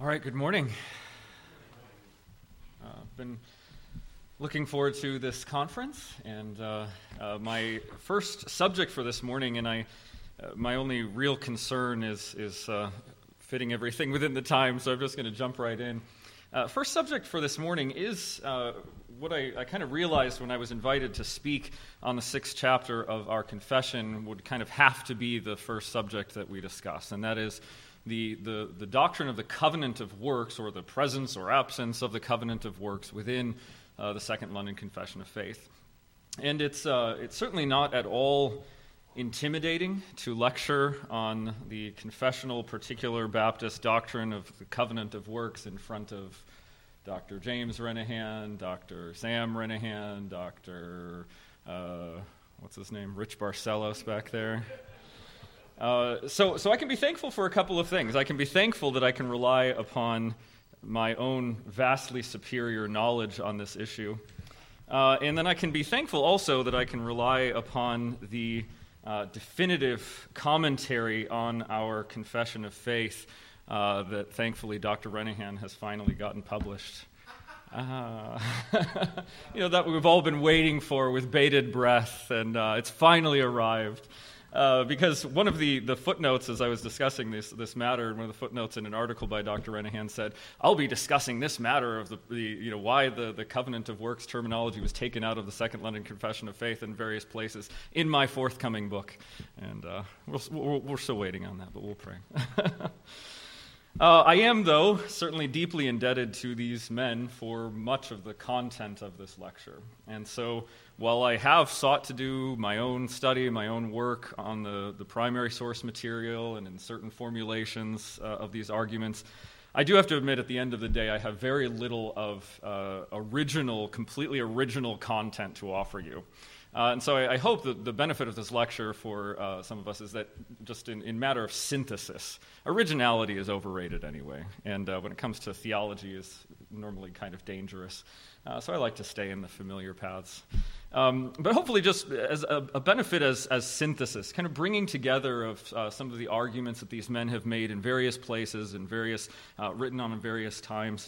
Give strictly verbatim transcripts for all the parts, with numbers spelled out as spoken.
All right, good morning. I've uh, been looking forward to this conference, and uh, uh, my first subject for this morning, and I, uh, my only real concern is is uh, fitting everything within the time, so I'm just going to jump right in. Uh, first subject for this morning is uh, what I, I kind of realized when I was invited to speak on the sixth chapter of our confession would kind of have to be the first subject that we discuss, and that is The, the, the doctrine of the covenant of works, or the presence or absence of the covenant of works within uh, the Second London Confession of Faith. And it's, uh, it's certainly not at all intimidating to lecture on the confessional particular Baptist doctrine of the covenant of works in front of Doctor James Renahan, Doctor Sam Renahan, Doctor Uh, what's his name, Rich Barcelos back there. Uh, so, so I can be thankful for a couple of things. I can be thankful that I can rely upon my own vastly superior knowledge on this issue. Uh, and then I can be thankful also that I can rely upon the uh, definitive commentary on our confession of faith uh, that thankfully Doctor Renahan has finally gotten published. Uh, you know, that we've all been waiting for with bated breath, and uh, it's finally arrived. Uh, because one of the, the footnotes, as I was discussing this this matter, one of the footnotes in an article by Doctor Renahan said, "I'll be discussing this matter of the, the you know why the, the covenant of works terminology was taken out of the Second London Confession of Faith in various places in my forthcoming book," and uh, we're, we're we're still waiting on that, but we'll pray. Uh, I am, though, certainly deeply indebted to these men for much of the content of this lecture. And so, while I have sought to do my own study, my own work on the, the primary source material and in certain formulations uh, of these arguments, I do have to admit at the end of the day I have very little of uh, original, completely original content to offer you. Uh, and so I, I hope that the benefit of this lecture for uh, some of us is that just in, in matter of synthesis, originality is overrated anyway, and uh, when it comes to theology is normally kind of dangerous. Uh, so I like to stay in the familiar paths. Um, but hopefully just as a, a benefit as, as synthesis, kind of bringing together of uh, some of the arguments that these men have made in various places and various, uh, written on in various times.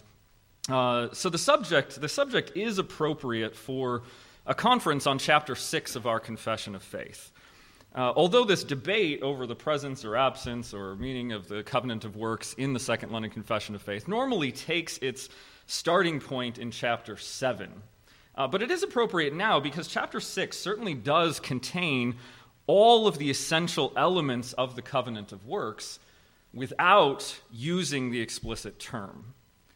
Uh, so the subject, the subject is appropriate for a conference on chapter six of our Confession of Faith. Uh, although this debate over the presence or absence or meaning of the covenant of works in the Second London Confession of Faith normally takes its starting point in chapter seven. Uh, but it is appropriate now because chapter six certainly does contain all of the essential elements of the covenant of works without using the explicit term.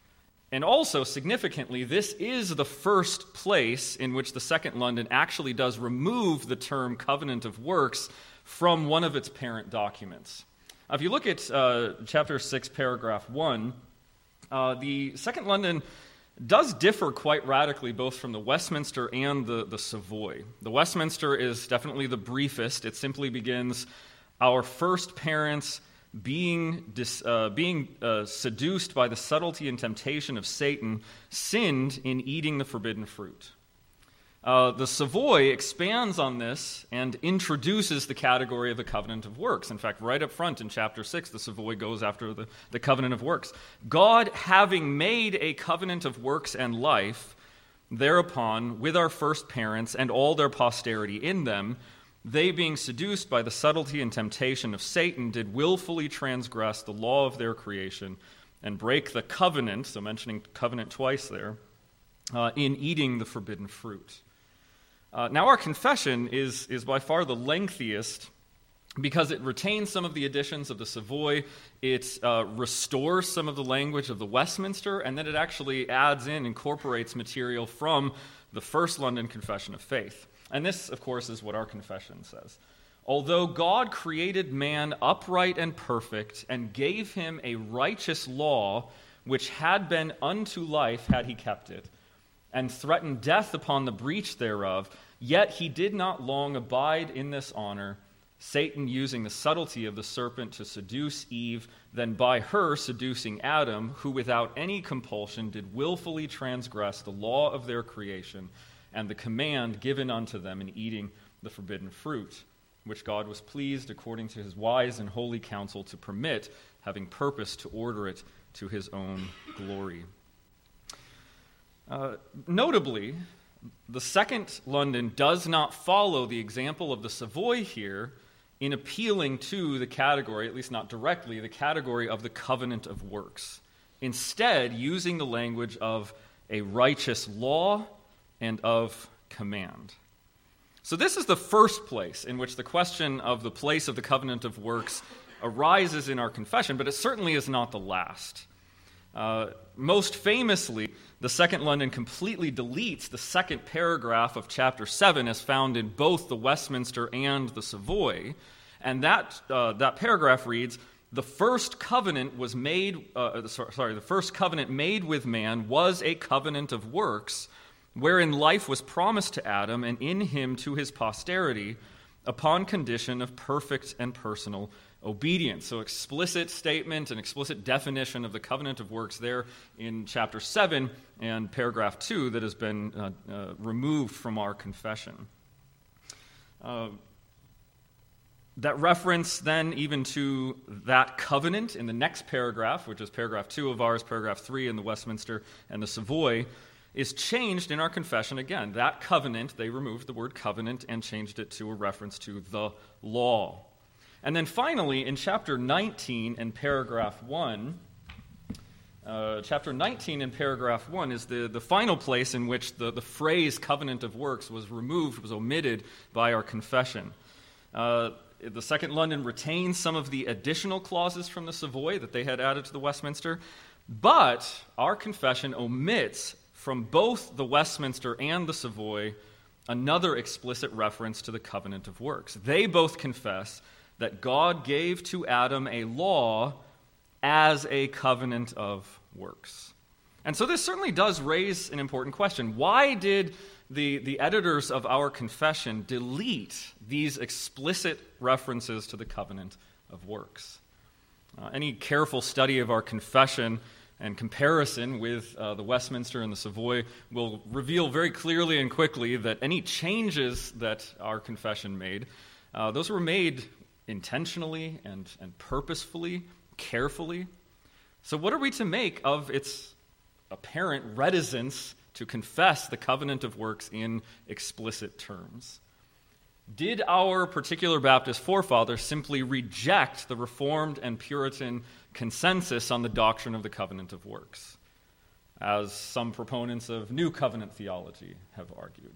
And also, significantly, this is the first place in which the Second London actually does remove the term covenant of works from one of its parent documents. Now, if you look at uh, chapter six, paragraph one, uh, the Second London does differ quite radically both from the Westminster and the, the Savoy. The Westminster is definitely the briefest. It simply begins, "Our first parents being dis, uh, being uh, seduced by the subtlety and temptation of Satan, sinned in eating the forbidden fruit." Uh, the Savoy expands on this and introduces the category of the covenant of works. In fact, right up front in chapter six, the Savoy goes after the, the covenant of works. "God, having made a covenant of works and life, thereupon with our first parents and all their posterity in them, they, being seduced by the subtlety and temptation of Satan, did willfully transgress the law of their creation and break the covenant," so mentioning covenant twice there, uh, "in eating the forbidden fruit." Uh, now our confession is, is by far the lengthiest because it retains some of the additions of the Savoy, it uh, restores some of the language of the Westminster, and then it actually adds in, incorporates material from the First London Confession of Faith. And this, of course, is what our confession says. "Although God created man upright and perfect, and gave him a righteous law, which had been unto life had he kept it, and threatened death upon the breach thereof, yet he did not long abide in this honor, Satan using the subtlety of the serpent to seduce Eve, then by her seducing Adam, who without any compulsion did willfully transgress the law of their creation, and the command given unto them in eating the forbidden fruit, which God was pleased, according to his wise and holy counsel, to permit, having purpose to order it to his own glory. Uh, notably, the Second London does not follow the example of the Savoy here in appealing to the category, at least not directly, the category of the covenant of works. Instead, using the language of a righteous law and of command. So this is the first place in which the question of the place of the covenant of works arises in our confession, but it certainly is not the last. Uh, most famously, the Second London completely deletes the second paragraph of chapter seven as found in both the Westminster and the Savoy, and that uh, that paragraph reads, "The first covenant was made, uh, sorry, the first covenant made with man was a covenant of works, wherein life was promised to Adam and in him to his posterity, upon condition of perfect and personal obedience." So explicit statement and explicit definition of the covenant of works there in chapter seven and paragraph two that has been uh, uh, removed from our confession. Uh, that reference then even to that covenant in the next paragraph, which is paragraph two of ours, paragraph three in the Westminster and the Savoy, is changed in our confession again. That covenant, they removed the word covenant and changed it to a reference to the law. And then finally, in chapter nineteen and paragraph one, uh, chapter nineteen and paragraph one is the, the final place in which the, the phrase covenant of works was removed, was omitted by our confession. Uh, the Second London retains some of the additional clauses from the Savoy that they had added to the Westminster, but our confession omits from both the Westminster and the Savoy another explicit reference to the covenant of works. They both confess that God gave to Adam a law as a covenant of works. And so this certainly does raise an important question. Why did the, the editors of our confession delete these explicit references to the covenant of works? Uh, any careful study of our confession and comparison with uh, the Westminster and the Savoy will reveal very clearly and quickly that any changes that our confession made, uh, those were made intentionally and, and purposefully, carefully. So what are we to make of its apparent reticence to confess the covenant of works in explicit terms? Did our particular Baptist forefathers simply reject the Reformed and Puritan consensus on the doctrine of the covenant of works, as some proponents of New Covenant theology have argued?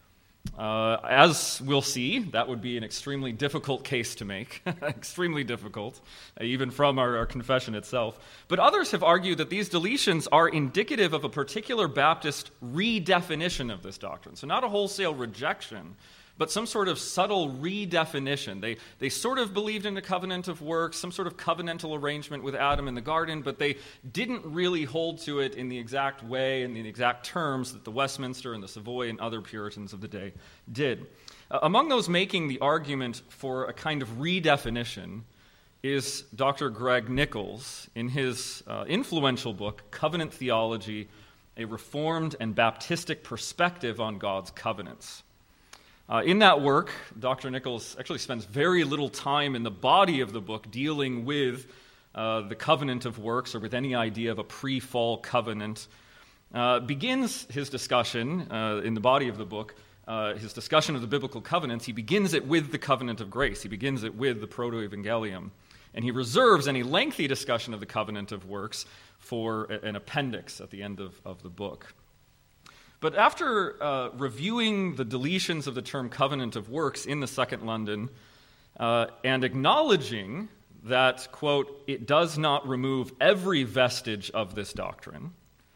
Uh, as we'll see, that would be an extremely difficult case to make, extremely difficult, uh, even from our, our confession itself. But others have argued that these deletions are indicative of a particular Baptist redefinition of this doctrine. So not a wholesale rejection, but some sort of subtle redefinition. They, they sort of believed in the covenant of works, some sort of covenantal arrangement with Adam in the garden, but they didn't really hold to it in the exact way, in the exact terms that the Westminster and the Savoy and other Puritans of the day did. Uh, among those making the argument for a kind of redefinition is Doctor Greg Nichols in his uh, influential book, Covenant Theology, A Reformed and Baptistic Perspective on God's Covenants. Uh, in that work, Doctor Nichols actually spends very little time in the body of the book dealing with uh, the covenant of works or with any idea of a pre-fall covenant. Uh, begins his discussion uh, in the body of the book, uh, his discussion of the biblical covenants, he begins it with the covenant of grace. He begins it with the Proto-Evangelium. And he reserves any lengthy discussion of the covenant of works for an appendix at the end of, of the book. But after uh, reviewing the deletions of the term covenant of works in the Second London uh, and acknowledging that, quote, it does not remove every vestige of this doctrine,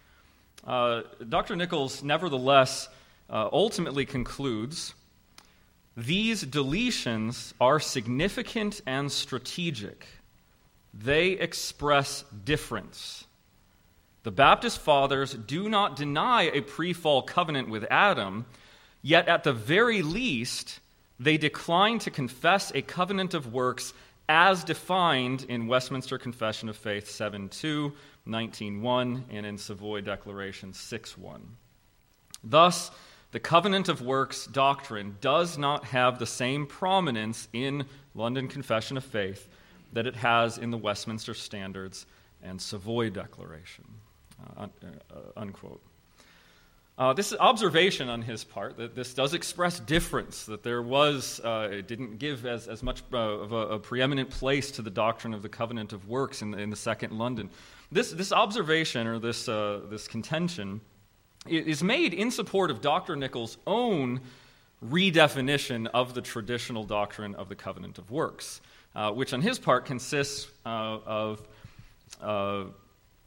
uh, Doctor Nichols nevertheless uh, ultimately concludes, these deletions are significant and strategic. They express difference. The Baptist fathers do not deny a pre-fall covenant with Adam, yet at the very least, they decline to confess a covenant of works as defined in Westminster Confession of Faith seven two, nineteen one, and in Savoy Declaration six one. Thus, the covenant of works doctrine does not have the same prominence in London Confession of Faith that it has in the Westminster Standards and Savoy Declaration, uh, un, uh, unquote. Uh, this observation on his part, that this does express difference, that there was, uh, it didn't give as, as much uh, of a, a preeminent place to the doctrine of the covenant of works in the, in the Second London. This, this observation, or this, uh, this contention, is made in support of Doctor Nichols' own redefinition of the traditional doctrine of the covenant of works, uh, which on his part consists uh, of uh, uh,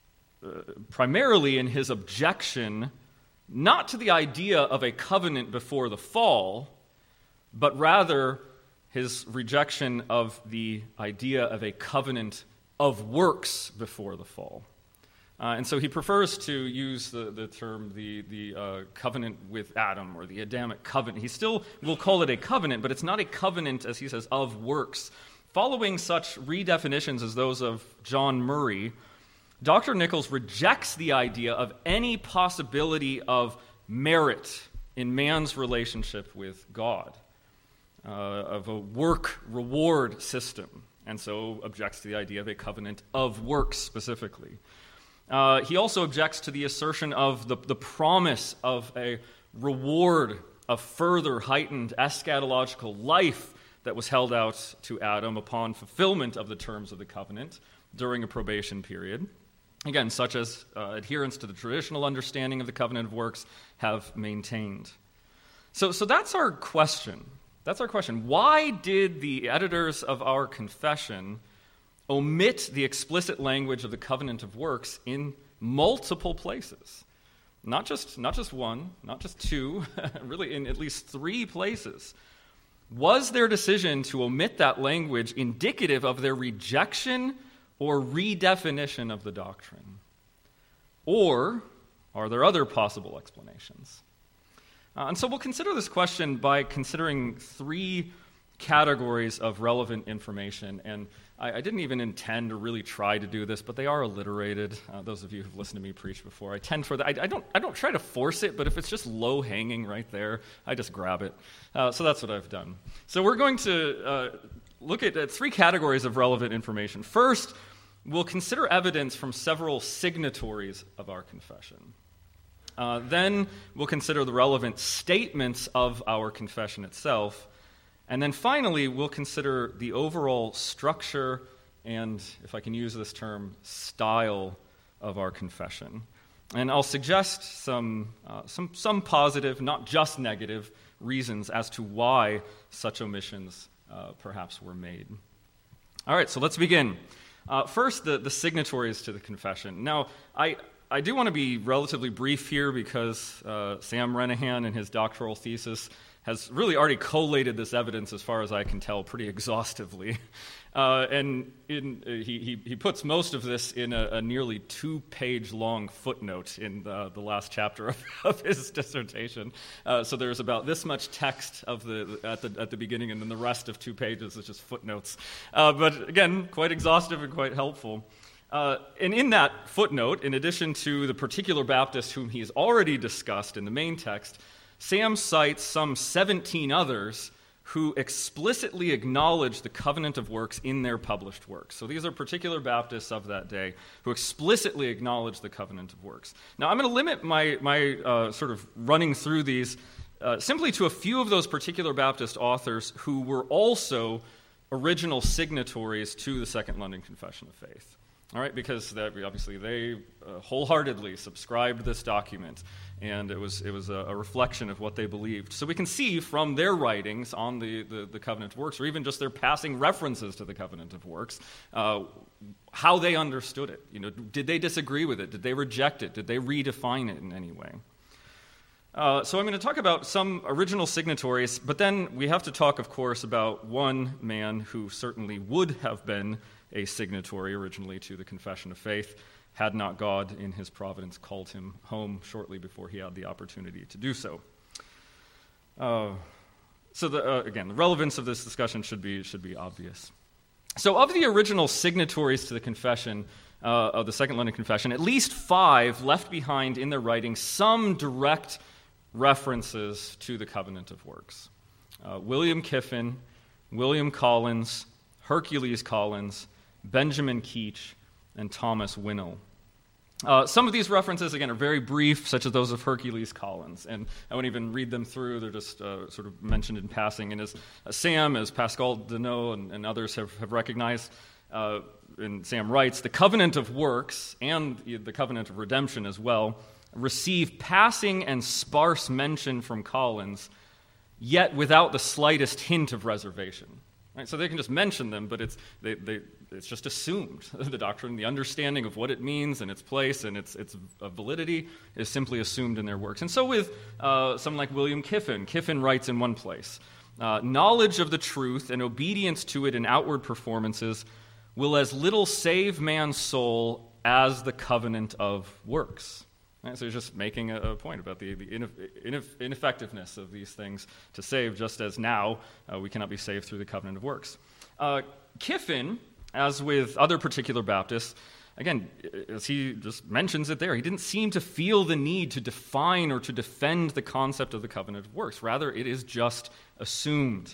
primarily in his objection not to the idea of a covenant before the fall, but rather his rejection of the idea of a covenant of works before the fall. Uh, and so he prefers to use the, the term, the, the uh, covenant with Adam, or the Adamic covenant. He still will call it a covenant, but it's not a covenant, as he says, of works. Following such redefinitions as those of John Murray, Doctor Nichols rejects the idea of any possibility of merit in man's relationship with God, uh, of a work-reward system, and so objects to the idea of a covenant of works specifically. Uh, he also objects to the assertion of the, the promise of a reward of further heightened eschatological life that was held out to Adam upon fulfillment of the terms of the covenant during a probation period. Again, such as uh, adherents to the traditional understanding of the covenant of works have maintained. So, so that's our question. That's our question. Why did the editors of our confession omit the explicit language of the covenant of works in multiple places? Not just, not just one, not just two, really in at least three places. Was their decision to omit that language indicative of their rejection or redefinition of the doctrine? Or are there other possible explanations? Uh, and so we'll consider this question by considering three categories of relevant information. And I, I didn't even intend to really try to do this, but they are alliterated. Uh, those of you who've listened to me preach before, I tend for that. I, I don't. I don't try to force it, but if it's just low hanging right there, I just grab it. Uh, so that's what I've done. So we're going to uh, look at, at three categories of relevant information. First, we'll consider evidence from several signatories of our confession. Uh, then we'll consider the relevant statements of our confession itself. And then finally, we'll consider the overall structure and, if I can use this term, style of our confession. And I'll suggest some, uh, some, some positive, not just negative, reasons as to why such omissions uh, perhaps were made. All right, so let's begin. Uh, first, the, the signatories to the confession. Now, I, I do want to be relatively brief here because uh, Sam Renahan in his doctoral thesis has really already collated this evidence, as far as I can tell, pretty exhaustively. Uh, and in, uh, he, he, he puts most of this in a, a nearly two-page long footnote in the, the last chapter of, of his dissertation. Uh, so there's about this much text of the, at, the, at the beginning, and then the rest of two pages is just footnotes. Uh, but again, quite exhaustive and quite helpful. Uh, and in that footnote, in addition to the particular Baptist whom he's already discussed in the main text, Sam cites some seventeen others who explicitly acknowledge the covenant of works in their published works. So these are particular Baptists of that day who explicitly acknowledge the covenant of works. Now, I'm going to limit my, my uh, sort of running through these uh, simply to a few of those particular Baptist authors who were also original signatories to the Second London Confession of Faith. All right, because that, obviously they uh, wholeheartedly subscribed this document, and it was it was a, a reflection of what they believed. So we can see from their writings on the, the, the covenant of works, or even just their passing references to the covenant of works, uh, how they understood it. You know, did they disagree with it? Did they reject it? Did they redefine it in any way? Uh, so I'm going to talk about some original signatories, but then we have to talk, of course, about one man who certainly would have been a signatory originally to the Confession of Faith, had not God in his providence called him home shortly before he had the opportunity to do so. Uh, so the, uh, again, the relevance of this discussion should be, should be obvious. So of the original signatories to the confession, uh, of the Second London Confession, at least five left behind in their writings some direct references to the covenant of works. Uh, William Kiffin, William Collins, Hercules Collins, Benjamin Keach, and Thomas Winnell. Uh, some of these references, again, are very brief, such as those of Hercules Collins, and I won't even read them through. They're just uh, sort of mentioned in passing. And as uh, Sam, as Pascal Deneau and, and others have, have recognized, uh, and Sam writes, the covenant of works and the covenant of redemption as well receive passing and sparse mention from Collins, yet without the slightest hint of reservation. Right? So they can just mention them, but it's they, they, it's just assumed. The doctrine, the understanding of what it means and its place and its its validity is simply assumed in their works. And so with uh, someone like William Kiffin, Kiffin writes in one place, uh, knowledge of the truth and obedience to it in outward performances will as little save man's soul as the covenant of works. Right? So he's just making a, a point about the, the ineff- ineffectiveness of these things to save, just as now uh, we cannot be saved through the covenant of works. Uh, Kiffin, as with other particular Baptists, again, as he just mentions it there, he didn't seem to feel the need to define or to defend the concept of the covenant of works. Rather, it is just assumed.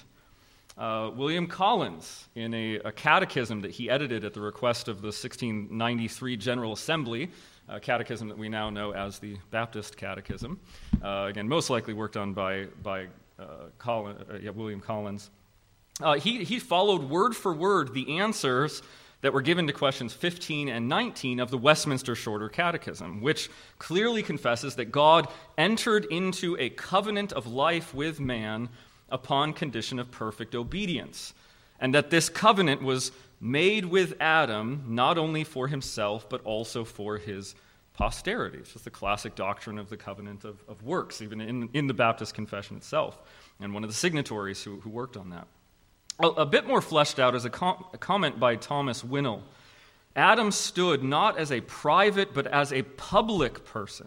Uh, William Collins, in a, a catechism that he edited at the request of the sixteen ninety-three General Assembly, a catechism that we now know as the Baptist Catechism, uh, again, most likely worked on by, by uh, Collin, uh, yeah, William Collins, uh, he, he followed word for word the answers that were given to questions fifteen and nineteen of the Westminster Shorter Catechism, which clearly confesses that God entered into a covenant of life with man upon condition of perfect obedience, and that this covenant was made with Adam not only for himself, but also for his posterity. It's just the classic doctrine of the covenant of, of works, even in, in the Baptist Confession itself, and one of the signatories who, who worked on that. A, a bit more fleshed out is a, com- a comment by Thomas Winnell. Adam stood not as a private, but as a public person.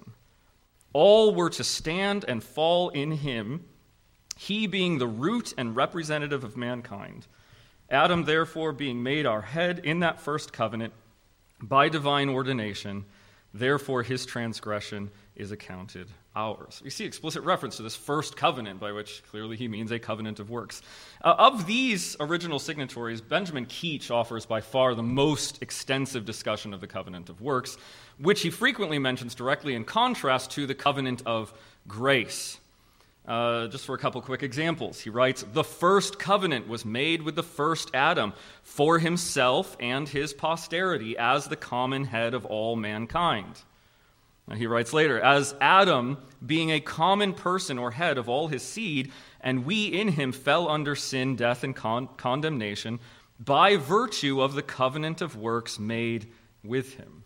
All were to stand and fall in him, he being the root and representative of mankind. Adam, therefore, being made our head in that first covenant by divine ordination, therefore his transgression is accounted ours. We see explicit reference to this first covenant, by which clearly he means a covenant of works. Uh, of these original signatories, Benjamin Keach offers by far the most extensive discussion of the covenant of works, which he frequently mentions directly in contrast to the covenant of grace. Uh, just for a couple quick examples, he writes, the first covenant was made with the first Adam for himself and his posterity as the common head of all mankind. Now, he writes later, as Adam, being a common person or head of all his seed, and we in him fell under sin, death, and con- condemnation by virtue of the covenant of works made with him.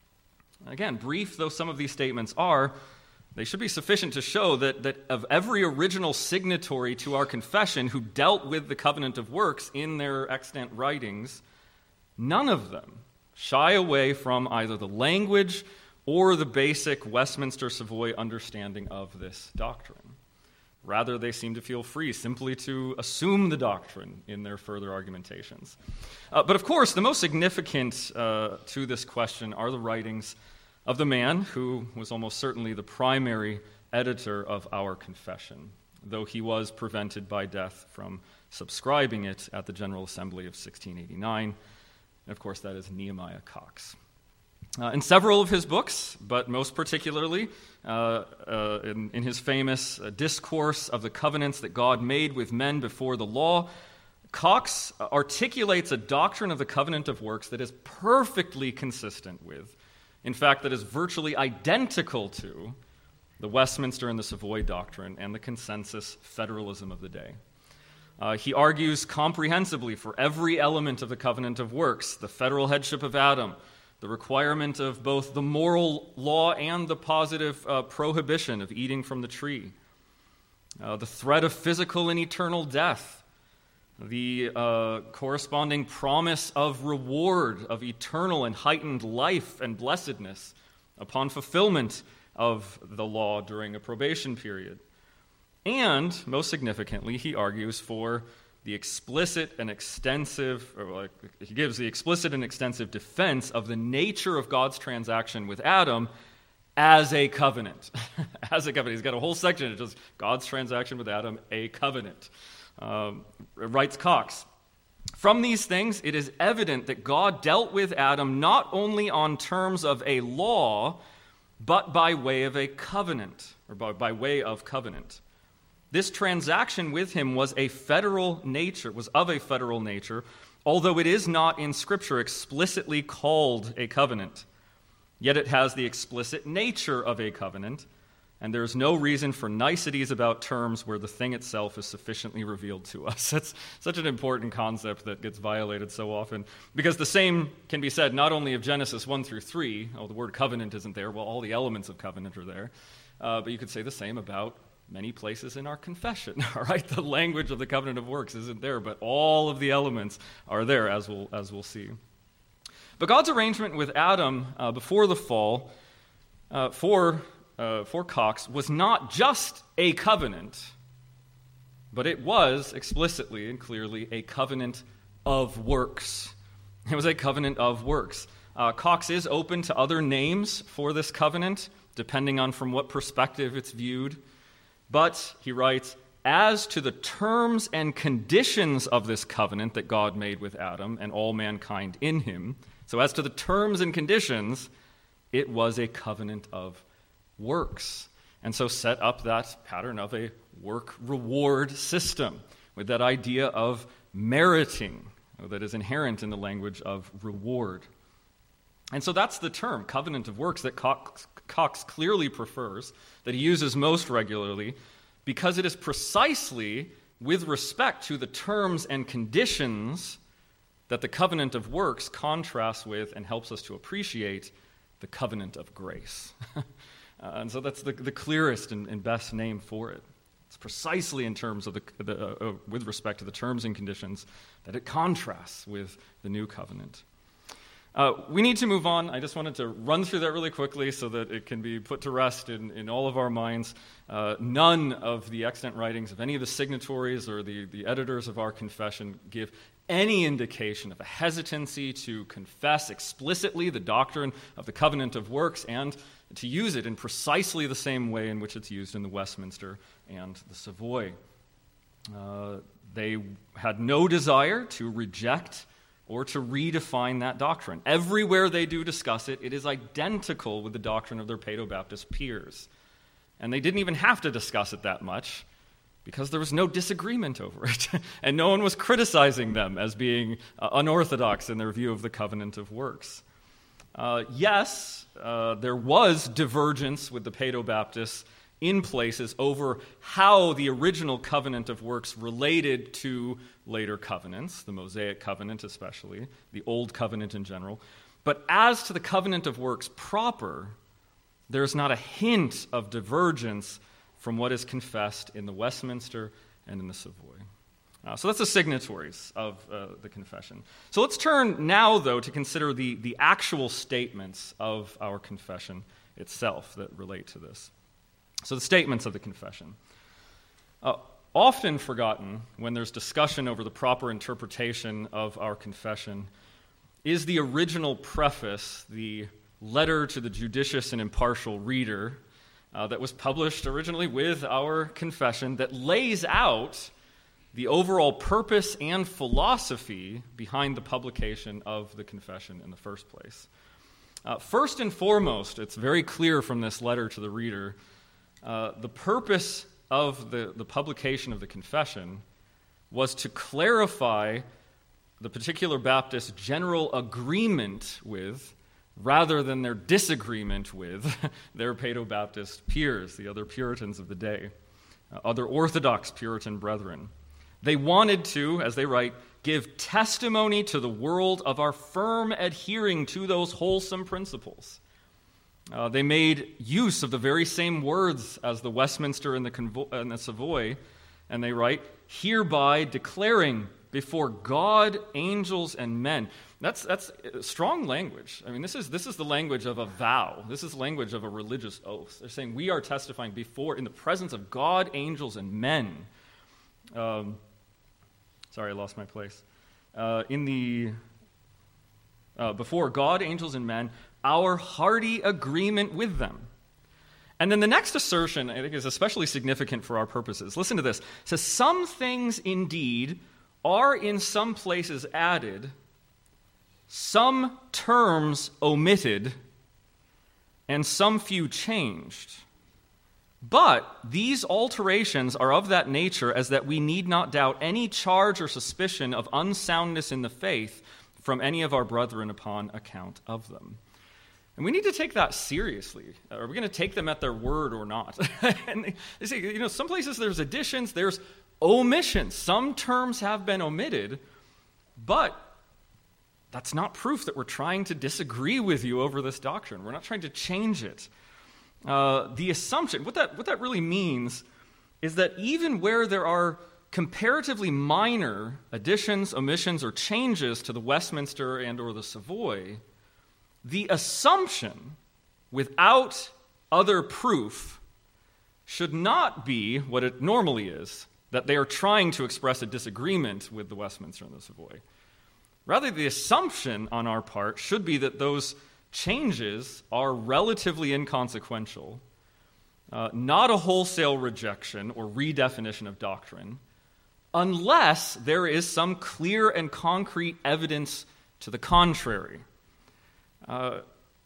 Again, brief though some of these statements are, they should be sufficient to show that, that of every original signatory to our confession who dealt with the covenant of works in their extant writings, none of them shy away from either the language or the basic Westminster Savoy understanding of this doctrine. Rather, they seem to feel free simply to assume the doctrine in their further argumentations. Uh, but of course, the most significant uh, to this question are the writings of the man who was almost certainly the primary editor of our confession, though he was prevented by death from subscribing it at the General Assembly of sixteen eighty-nine. And of course, that is Nehemiah Cox. Uh, in several of his books, but most particularly uh, uh, in, in his famous uh, Discourse of the Covenants that God made with men before the law, Cox articulates a doctrine of the covenant of works that is perfectly consistent with, in fact, that is virtually identical to the Westminster and the Savoy doctrine and the consensus federalism of the day. Uh, he argues comprehensively for every element of the covenant of works, the federal headship of Adam, the requirement of both the moral law and the positive uh, prohibition of eating from the tree, uh, the threat of physical and eternal death, the uh, corresponding promise of reward of eternal and heightened life and blessedness upon fulfillment of the law during a probation period. And, most significantly, he argues for the explicit and extensive, or like, he gives the explicit and extensive defense of the nature of God's transaction with Adam as a covenant. As a covenant. He's got a whole section that just God's transaction with Adam, a covenant. Um, writes Cox, From these things, it is evident that God dealt with Adam not only on terms of a law, but by way of a covenant, or by, by way of covenant. This transaction with him was a federal nature, was of a federal nature, although it is not in Scripture explicitly called a covenant. Yet it has the explicit nature of a covenant, and there is no reason for niceties about terms where the thing itself is sufficiently revealed to us. That's such an important concept that gets violated so often, because the same can be said not only of Genesis one through three, oh, the word covenant isn't there, well, all the elements of covenant are there, uh, but you could say the same about many places in our confession, all right? The language of the covenant of works isn't there, but all of the elements are there, as we'll, as we'll see. But God's arrangement with Adam uh, before the fall uh, for Uh, for Cox was not just a covenant, but it was explicitly and clearly a covenant of works. It was a covenant of works. Uh, Cox is open to other names for this covenant, depending on from what perspective it's viewed. But, he writes, as to the terms and conditions of this covenant that God made with Adam and all mankind in him, so as to the terms and conditions, it was a covenant of works, and so set up that pattern of a work-reward system with that idea of meriting that is inherent in the language of reward. And so that's the term, covenant of works, that Cox, Cox clearly prefers, that he uses most regularly, because it is precisely with respect to the terms and conditions that the covenant of works contrasts with and helps us to appreciate the covenant of grace. Uh, and so that's the, the clearest and, and best name for it. It's precisely in terms of the, the uh, uh, with respect to the terms and conditions that it contrasts with the new covenant. Uh, we need to move on. I just wanted to run through that really quickly so that it can be put to rest in, in all of our minds. Uh, none of the extant writings of any of the signatories or the, the editors of our confession give any indication of a hesitancy to confess explicitly the doctrine of the covenant of works and to use it in precisely the same way in which it's used in the Westminster and the Savoy. Uh, they had no desire to reject or to redefine that doctrine. Everywhere they do discuss it, it is identical with the doctrine of their Paedo-Baptist peers. And they didn't even have to discuss it that much because there was no disagreement over it. And no one was criticizing them as being uh, unorthodox in their view of the covenant of works. Uh, yes, uh, there was divergence with the Paedo-Baptists in places over how the original covenant of works related to later covenants, the Mosaic covenant especially, the Old Covenant in general. But as to the covenant of works proper, there's not a hint of divergence from what is confessed in the Westminster and in the Savoy. Uh, so that's the signatories of uh, the confession. So let's turn now, though, to consider the, the actual statements of our confession itself that relate to this. So the statements of the confession. Uh, often forgotten when there's discussion over the proper interpretation of our confession is the original preface, the letter to the judicious and impartial reader uh, that was published originally with our confession that lays out the overall purpose and philosophy behind the publication of the confession in the first place. Uh, first and foremost, it's very clear from this letter to the reader, uh, the purpose of the, the publication of the confession was to clarify the particular Baptist general agreement with, rather than their disagreement with, their Paedo-Baptist peers, the other Puritans of the day, uh, other Orthodox Puritan brethren. They wanted to, as they write, give testimony to the world of our firm adhering to those wholesome principles. Uh, they made use of the very same words as the Westminster and the, Convo- and the Savoy, and they write, hereby declaring before God, angels, and men. That's that's strong language. I mean, this is this is the language of a vow. This is language of a religious oath. They're saying we are testifying before, in the presence of God, angels, and men. Um, sorry, I lost my place. Uh, in the uh, before God, angels, and men, our hearty agreement with them. And then the next assertion, I think, is especially significant for our purposes. Listen to this. It says, some things indeed are in some places added, some terms omitted, and some few changed. But these alterations are of that nature as that we need not doubt any charge or suspicion of unsoundness in the faith from any of our brethren upon account of them. And we need to take that seriously. Are we going to take them at their word or not? And they, they say, you know, some places there's additions, there's omissions. Some terms have been omitted, but that's not proof that we're trying to disagree with you over this doctrine. We're not trying to change it. Uh, the assumption, what that, what that really means is that even where there are comparatively minor additions, omissions, or changes to the Westminster and or the Savoy, the assumption without other proof should not be what it normally is, that they are trying to express a disagreement with the Westminster and the Savoy. Rather, the assumption on our part should be that those changes are relatively inconsequential, uh, not a wholesale rejection or redefinition of doctrine, unless there is some clear and concrete evidence to the contrary. Uh,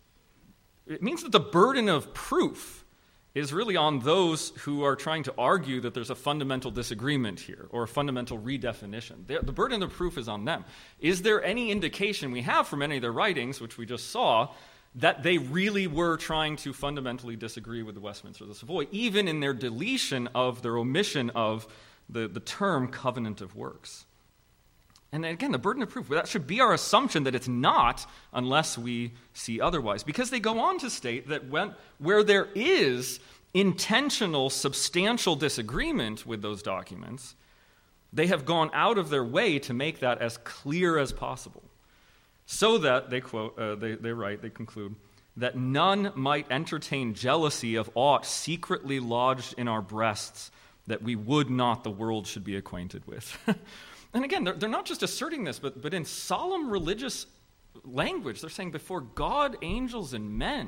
it means that the burden of proof is really on those who are trying to argue that there's a fundamental disagreement here or a fundamental redefinition. The, the burden of proof is on them. Is there any indication we have from any of their writings, which we just saw, that they really were trying to fundamentally disagree with the Westminster or the Savoy, even in their deletion of, their omission of the, the term covenant of works? And again, the burden of proof, that should be our assumption that it's not unless we see otherwise. Because they go on to state that when, where there is intentional, substantial disagreement with those documents, they have gone out of their way to make that as clear as possible. So that, they quote, uh, they, they write, they conclude, that none might entertain jealousy of aught secretly lodged in our breasts that we would not the world should be acquainted with. And again, they're, they're not just asserting this, but, but in solemn religious language, they're saying before God, angels, and men,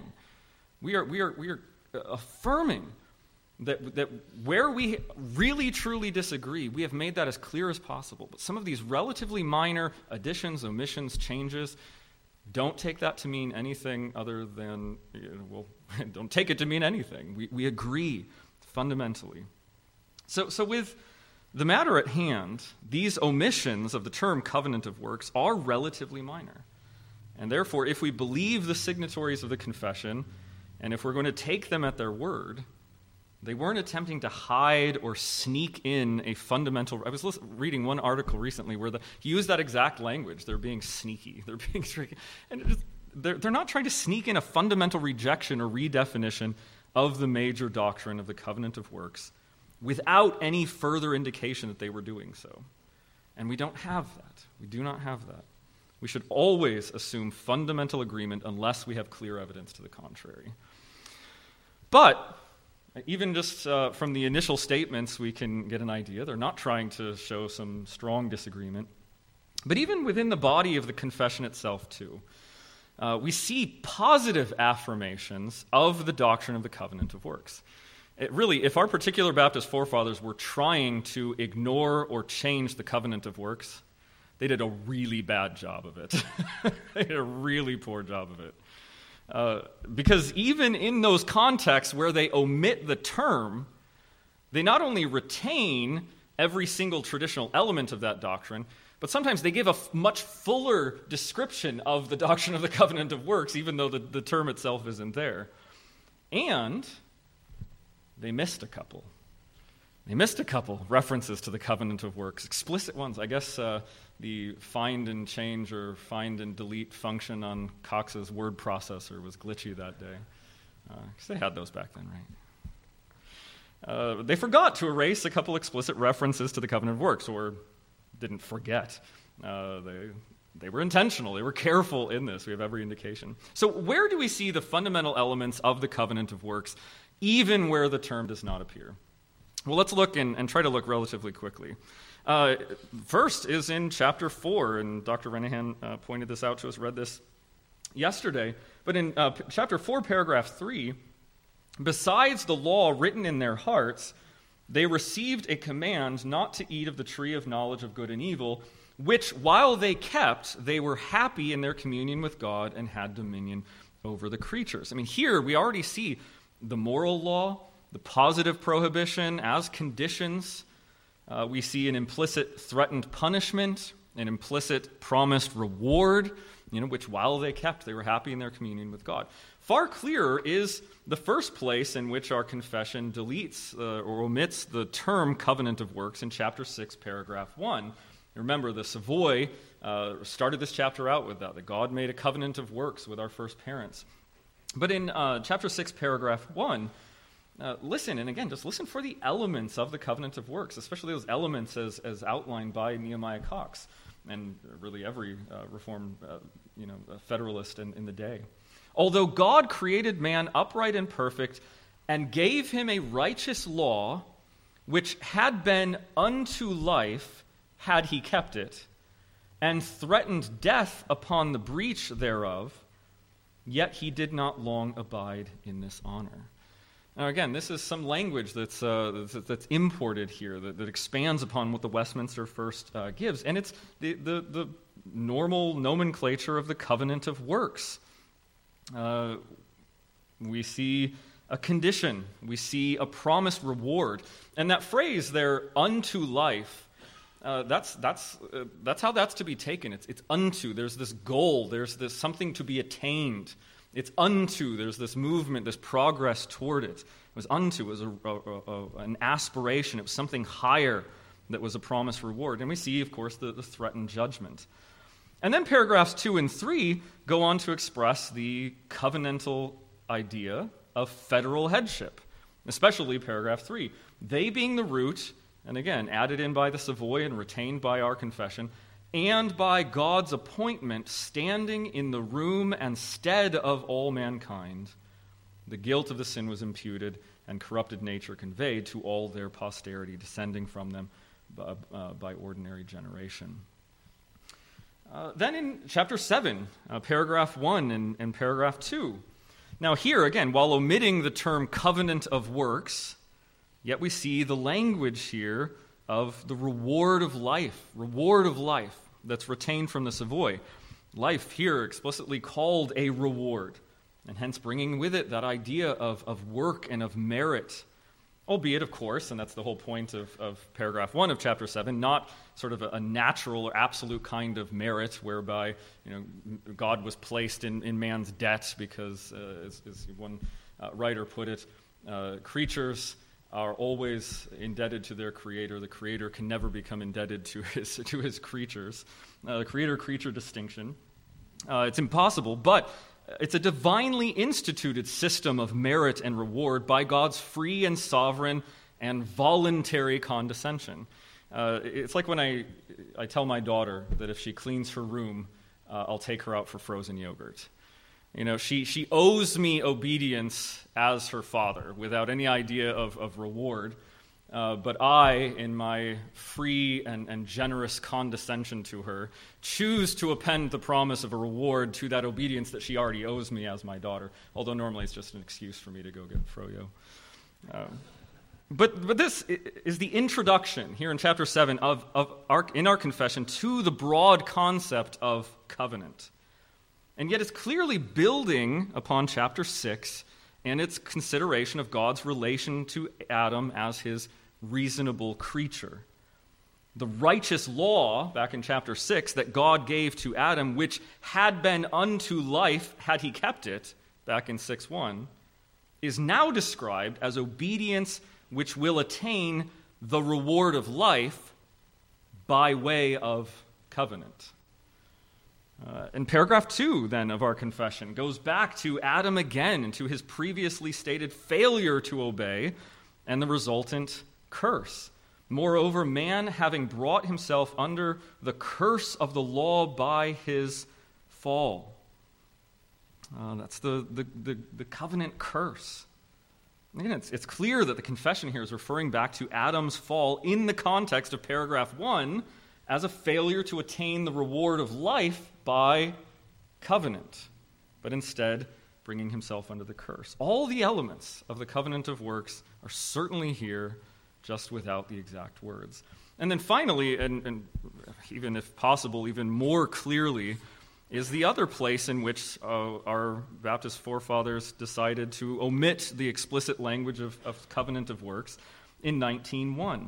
we are, we are, we are affirming that, that where we really truly disagree, we have made that as clear as possible. But some of these relatively minor additions, omissions, changes, don't take that to mean anything other than, you know, well, don't take it to mean anything. We, we agree fundamentally. So, so with the matter at hand, these omissions of the term covenant of works are relatively minor. And therefore, if we believe the signatories of the confession, and if we're going to take them at their word, they weren't attempting to hide or sneak in a fundamental... I was listen, reading one article recently where the, he used that exact language. They're being sneaky. They're being tricky. And it is, they're, they're not trying to sneak in a fundamental rejection or redefinition of the major doctrine of the covenant of works without any further indication that they were doing so. And we don't have that. We do not have that. We should always assume fundamental agreement unless we have clear evidence to the contrary. But even just uh, from the initial statements, we can get an idea. They're not trying to show some strong disagreement. But even within the body of the confession itself, too, uh, we see positive affirmations of the doctrine of the covenant of works. It really, if our particular Baptist forefathers were trying to ignore or change the covenant of works, they did a really bad job of it. They did a really poor job of it. Uh, because even in those contexts where they omit the term, they not only retain every single traditional element of that doctrine, but sometimes they give a f- much fuller description of the doctrine of the covenant of works, even though the, the term itself isn't there. And they missed a couple. They missed a couple references to the covenant of works, explicit ones. I guess uh, the find and change or find and delete function on Cox's word processor was glitchy that day. Because uh, they had those back then, right? Uh, they forgot to erase a couple explicit references to the covenant of works, or didn't forget. Uh, they, they were intentional. They were careful in this. We have every indication. So where do we see the fundamental elements of the covenant of works, even where the term does not appear? Well, let's look and, and try to look relatively quickly. Uh, first is in chapter four, and Doctor Renahan uh, pointed this out to us, read this yesterday. But in uh, p- chapter four, paragraph three, besides the law written in their hearts, they received a command not to eat of the tree of knowledge of good and evil, which while they kept, they were happy in their communion with God and had dominion over the creatures. I mean, here we already see the moral law, the positive prohibition as conditions. Uh, we see an implicit threatened punishment, an implicit promised reward, you know, which while they kept, they were happy in their communion with God. Far clearer is the first place in which our confession deletes uh, or omits the term covenant of works in chapter six, paragraph one. Remember, the Savoy uh, started this chapter out with that, that God made a covenant of works with our first parents. But in uh, chapter six, paragraph one, uh, listen, and again, just listen for the elements of the covenant of works, especially those elements as, as outlined by Nehemiah Cox, and really every uh, Reformed uh, you know, Federalist in, in the day. Although God created man upright and perfect and gave him a righteous law, which had been unto life had he kept it, and threatened death upon the breach thereof, yet he did not long abide in this honor. Now again, this is some language that's uh, that's, that's imported here, that, that expands upon what the Westminster First uh, gives, and it's the, the, the normal nomenclature of the covenant of works. Uh, we see a condition, we see a promised reward, and that phrase there, unto life, uh, that's that's uh, that's how that's to be taken. It's it's unto. There's this goal. There's this something to be attained. It's unto. There's this movement, this progress toward it. It was unto. It was a, a, a, an aspiration. It was something higher that was a promised reward. And we see, of course, the, the threatened judgment. And then paragraphs two and three go on to express the covenantal idea of federal headship, especially paragraph three. They being the root, and again, added in by the Savoy and retained by our confession, and by God's appointment standing in the room and stead of all mankind, the guilt of the sin was imputed and corrupted nature conveyed to all their posterity descending from them by, uh, by ordinary generation. Uh, then in chapter seven, uh, paragraph one and, and paragraph two. Now here, again, while omitting the term covenant of works, yet we see the language here of the reward of life, reward of life that's retained from the Savoy. Life here explicitly called a reward, and hence bringing with it that idea of, of work and of merit, albeit, of course, and that's the whole point of, of paragraph one of chapter seven, not sort of a, a natural or absolute kind of merit whereby you know God was placed in, in man's debt because, uh, as, as one uh, writer put it, uh, creatures are always indebted to their creator. The creator can never become indebted to his to his creatures. Uh, the creator-creature distinction. Uh, it's impossible, but it's a divinely instituted system of merit and reward by God's free and sovereign and voluntary condescension. Uh, it's like when I, I tell my daughter that if she cleans her room, uh, I'll take her out for frozen yogurt. You know, she, she owes me obedience as her father without any idea of, of reward. Uh, but I, in my free and, and generous condescension to her, choose to append the promise of a reward to that obedience that she already owes me as my daughter, although normally it's just an excuse for me to go get froyo. Um, but but this is the introduction here in chapter seven of, of our, in our confession to the broad concept of covenant. And yet it's clearly building upon chapter six and its consideration of God's relation to Adam as his reasonable creature. The righteous law, back in chapter six, that God gave to Adam, which had been unto life had he kept it, back in six one, is now described as obedience which will attain the reward of life by way of covenant. Uh, and paragraph two, then, of our confession goes back to Adam again and to his previously stated failure to obey and the resultant curse. Moreover, man, having brought himself under the curse of the law by his fall. Uh, that's the, the, the, the covenant curse. Again, it's, it's clear that the confession here is referring back to Adam's fall in the context of paragraph one as a failure to attain the reward of life by covenant, but instead bringing himself under the curse. All the elements of the covenant of works are certainly here just without the exact words. And then finally, and, and even if possible, even more clearly, is the other place in which uh, our Baptist forefathers decided to omit the explicit language of, of covenant of works in nineteen one.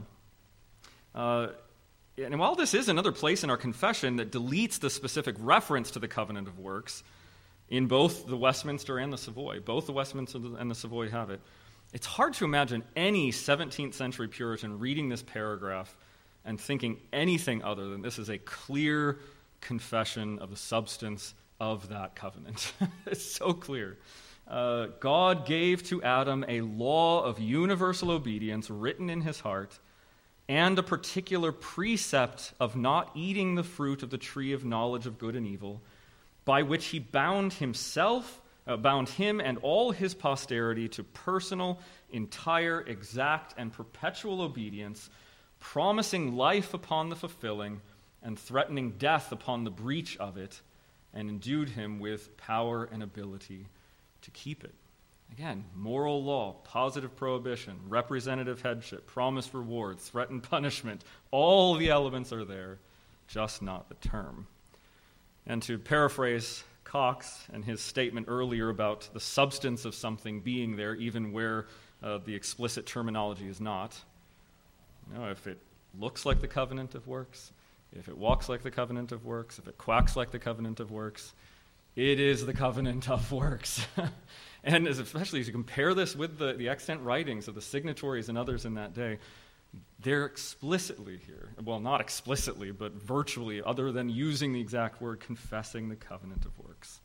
Uh, and while this is another place in our confession that deletes the specific reference to the covenant of works, in both the Westminster and the Savoy, both the Westminster and the Savoy have it, it's hard to imagine any seventeenth century Puritan reading this paragraph and thinking anything other than this is a clear confession of the substance of that covenant. It's so clear. Uh, God gave to Adam a law of universal obedience written in his heart, and a particular precept of not eating the fruit of the tree of knowledge of good and evil, by which he bound himself, uh, bound him and all his posterity to personal, entire, exact, and perpetual obedience, promising life upon the fulfilling, and threatening death upon the breach of it, and endued him with power and ability to keep it. Again, moral law, positive prohibition, representative headship, promised reward, threatened punishment, all the elements are there, just not the term. And to paraphrase Cox and his statement earlier about the substance of something being there, even where uh, the explicit terminology is not, you know, if it looks like the covenant of works, if it walks like the covenant of works, if it quacks like the covenant of works, it is the covenant of works. And as especially as you compare this with the, the extant writings of the signatories and others in that day, they're explicitly here, well, not explicitly, but virtually, other than using the exact word, confessing the covenant of works.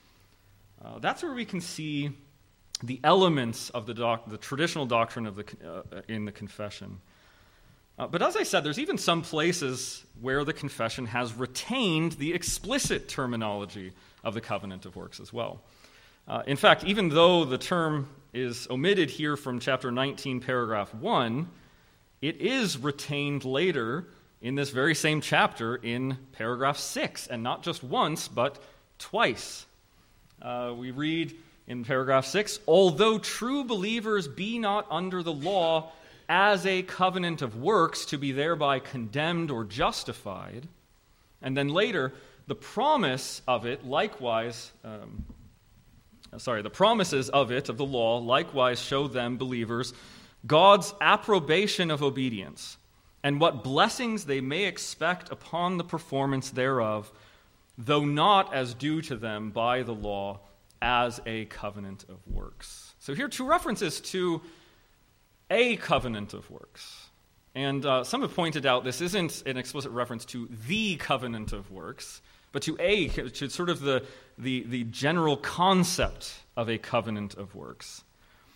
Uh, that's where we can see the elements of the, doc, the traditional doctrine of the uh, in the confession. Uh, but as I said, there's even some places where the confession has retained the explicit terminology of the covenant of works as well. Uh, in fact, even though the term is omitted here from chapter nineteen, paragraph one, it is retained later in this very same chapter in paragraph six, and not just once, but twice. Uh, we read in paragraph six, although true believers be not under the law as a covenant of works to be thereby condemned or justified. And then later, the promise of it likewise, um, sorry, the promises of it, of the law, likewise show them, believers, God's approbation of obedience, and what blessings they may expect upon the performance thereof, though not as due to them by the law as a covenant of works. So here are two references to a covenant of works. And uh, some have pointed out this isn't an explicit reference to the covenant of works, but to a, to sort of the, the, the general concept of a covenant of works.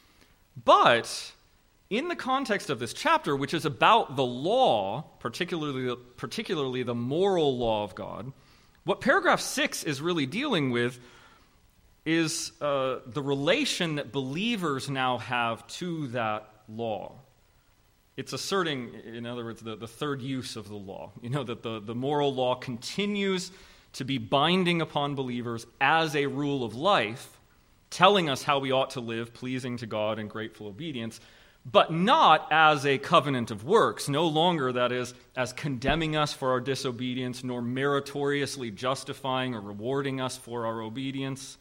But in the context of this chapter, which is about the law, particularly, particularly the moral law of God, what paragraph six is really dealing with is uh, the relation that believers now have to that law. It's asserting, in other words, the, the third use of the law. You know, that the, the moral law continues to be binding upon believers as a rule of life, telling us how we ought to live, pleasing to God in grateful obedience, but not as a covenant of works, no longer, that is, as condemning us for our disobedience, nor meritoriously justifying or rewarding us for our obedience.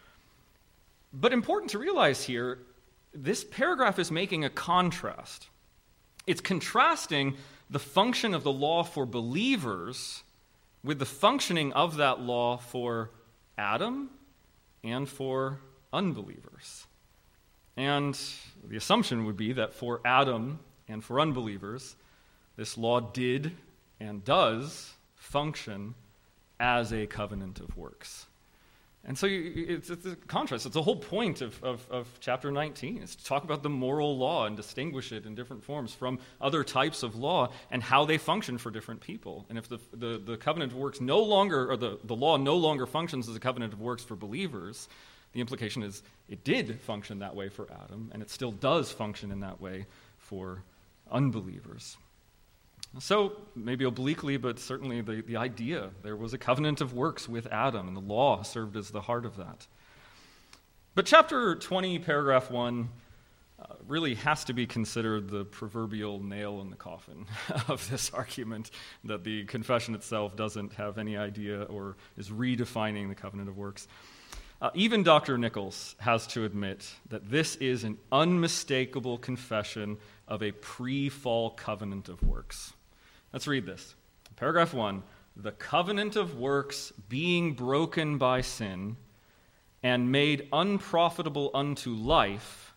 But important to realize here, this paragraph is making a contrast. It's contrasting the function of the law for believers with the functioning of that law for Adam and for unbelievers. And the assumption would be that for Adam and for unbelievers, this law did and does function as a covenant of works. And so you, it's, it's a contrast. It's the whole point of, of, of chapter nineteen, is to talk about the moral law and distinguish it in different forms from other types of law and how they function for different people. And if the, the, the covenant of works no longer, or the, the law no longer functions as a covenant of works for believers, the implication is it did function that way for Adam, and it still does function in that way for unbelievers. So, maybe obliquely, but certainly the, the idea, there was a covenant of works with Adam, and the law served as the heart of that. But chapter twenty, paragraph one, uh, really has to be considered the proverbial nail in the coffin of this argument that the confession itself doesn't have any idea or is redefining the covenant of works. Uh, even Doctor Nichols has to admit that this is an unmistakable confession of a pre-fall covenant of works. Let's read this. Paragraph one, the covenant of works being broken by sin and made unprofitable unto life,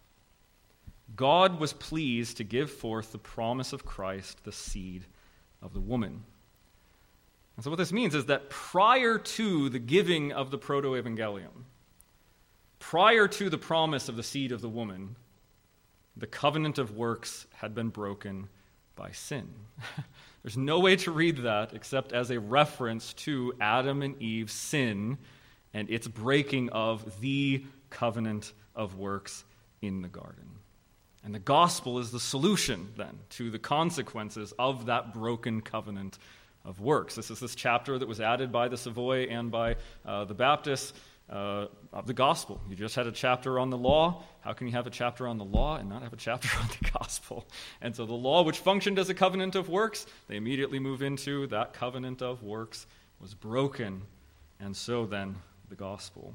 God was pleased to give forth the promise of Christ, the seed of the woman. And so what this means is that prior to the giving of the proto-evangelium, prior to the promise of the seed of the woman, the covenant of works had been broken by sin. There's no way to read that except as a reference to Adam and Eve's sin and its breaking of the covenant of works in the garden. And the gospel is the solution, then, to the consequences of that broken covenant of works. This is this chapter that was added by the Savoy and by uh, the Baptists uh, of the gospel. You just had a chapter on the law. How can you have a chapter on the law and not have a chapter on the gospel? And so the law, which functioned as a covenant of works, they immediately move into that covenant of works was broken. And so then, the gospel.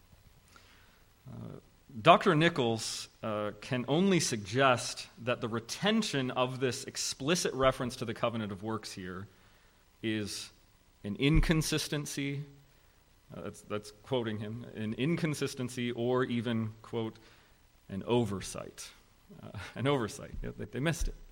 Uh, Doctor Nichols uh, can only suggest that the retention of this explicit reference to the covenant of works here is an inconsistency, uh, that's, that's quoting him, an inconsistency or even, quote, an oversight. Uh, an oversight. Yeah, they, they missed it.